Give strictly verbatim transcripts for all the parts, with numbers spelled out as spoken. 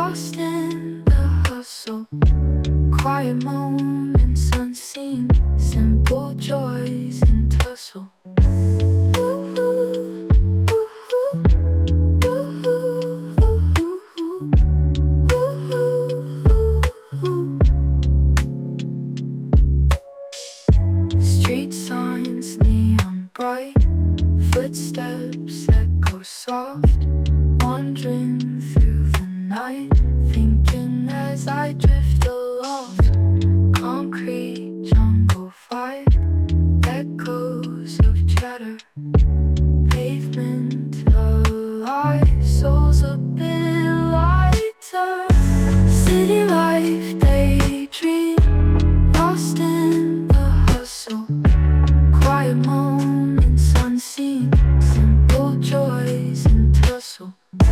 lost in the hustle. Quiet moments unseen, simple joys in tussle. Street signs, neon bright, footsteps echo soft, wandering through the night, thinking as I drift aloft. Concrete jungle vibe, echoes of chatter, pavement alive, souls a bit lighter. City life daydream, lost in the hustle. Quiet moments unseen, simple joys in tussle.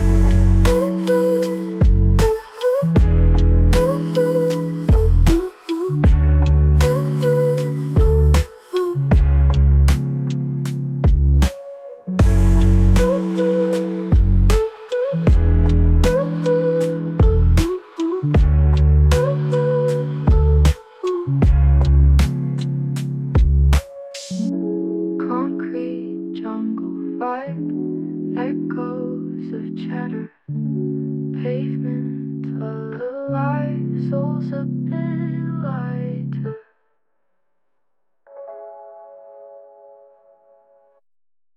Concrete jungle vibe, echoes of chatter, pavement alive, souls a bit light.